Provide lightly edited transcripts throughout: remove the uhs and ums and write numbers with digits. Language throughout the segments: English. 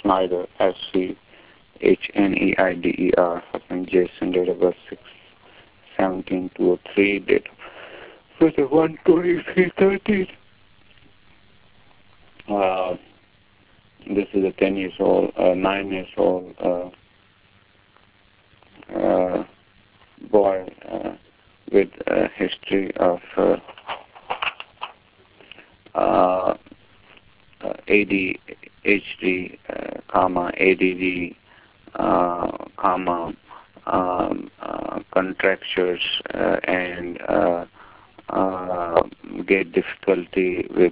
Schneider, Schneider, second Jason, date of birth 6/17/2003, date of birth 1/23/13. This is a 10 years old, 9 years old boy with a history of ADHD, ADD, contractures and gait difficulty with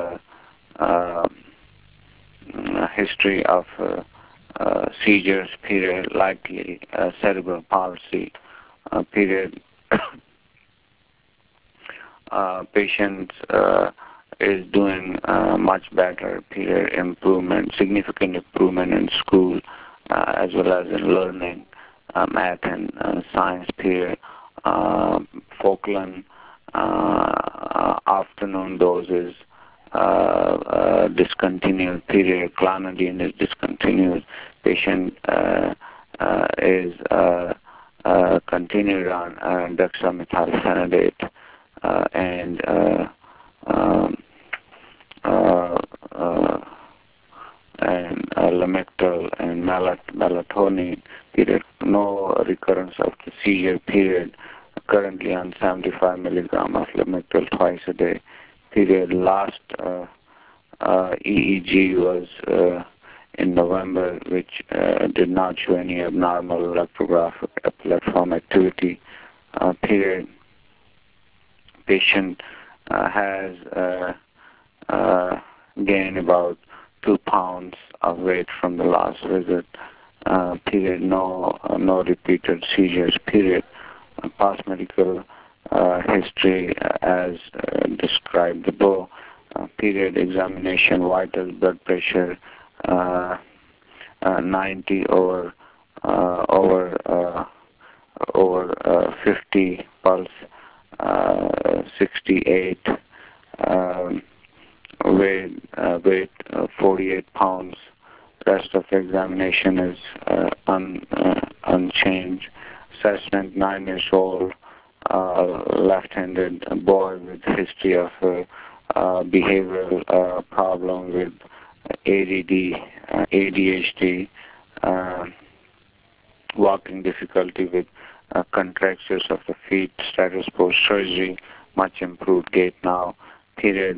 a history of seizures, period, likely cerebral palsy, period. Patient is doing much better, period, improvement, significant improvement in school as well as in learning, math and science, period. Falkland afternoon doses discontinued, period. Clonidine is discontinued. Patient is continued on dexamethasone and Lamictal and melatonin, period. No recurrence of the seizure, period. Currently on 75 milligram of Lamictal twice a day, period. Last EEG was in November, which did not show any abnormal electroplatform activity, period. Patient has gained about 2 pounds of weight from the last visit, period. No repeated seizures, period. Past medical history as described below, period. Examination, vital blood pressure 90 over 50, pulse 68, weight 48 pounds. Rest of the examination is unchanged. Assessment, 9 years old, left-handed boy with history of behavioral problem with ADD, ADHD, walking difficulty with contractures of the feet, status post surgery, much improved gait now, period.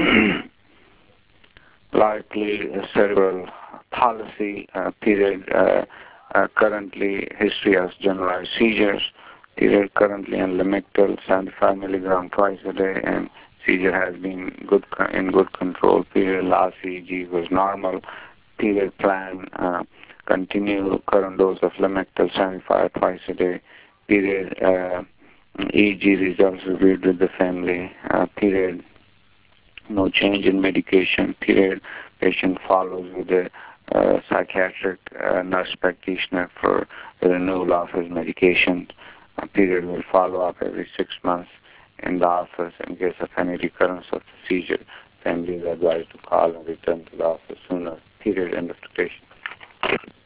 Likely cerebral palsy, period. Currently history of generalized seizures, period. Currently on Lamictal 75 milligram twice a day, and seizure has been in good control, period. Last EEG was normal, period. Plan continue current dose of Lamictal 75 twice a day, period. EEG results reviewed with the family, period. No change in medication, period. Patient follows with a psychiatric nurse practitioner for the renewal of his medication, period. Will follow up every 6 months in the office. In case of any recurrence of the seizure, family is advised to call and return to the office sooner, period. End of the patient.